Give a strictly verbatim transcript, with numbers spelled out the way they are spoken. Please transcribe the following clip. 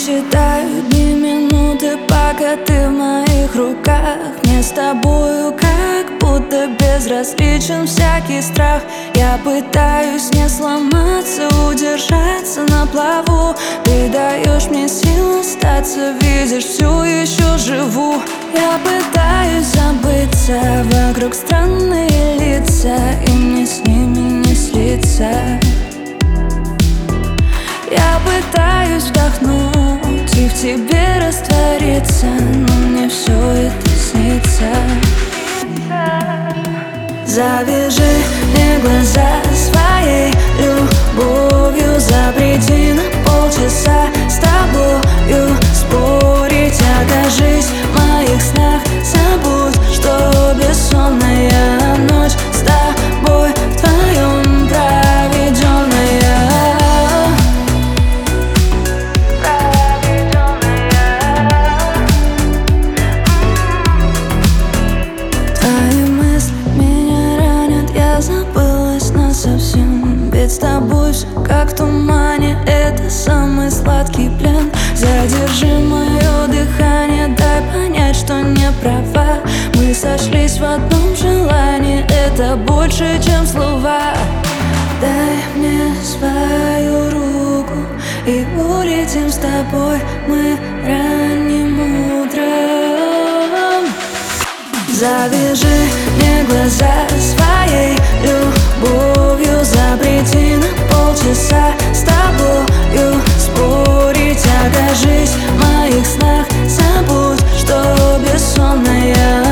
считаю дни, минуты, пока ты в моих руках. Мне с тобою как будто безразличен всякий страх. Я пытаюсь не сломаться, удержаться на плаву. Ты даешь мне силу остаться, видишь, всю еще живу. Я пытаюсь забыться, вокруг странные лица, и мне с ними не слиться. Я пытаюсь вдохнуть и в тебе раствориться, но мне все это снится. Завяжи мне глаза своей любовью, запрети на полчаса с тобою спорить. Окажись в моих снах, забудь, что бессонная ночь с тобой вдвоем проведенная. Забылась насовсем, ведь с тобой все как в тумане. Это самый сладкий плен. Задержи мое дыхание, дай понять, что не права. Мы сошлись в одном желании, это больше, чем слова. Дай мне свою руку и улетим с тобой мы ранним утром. Завяжи мне глаза своей любовью, запрети на полчаса с тобою спорить. Окажись в моих снах, забудь, что бессонная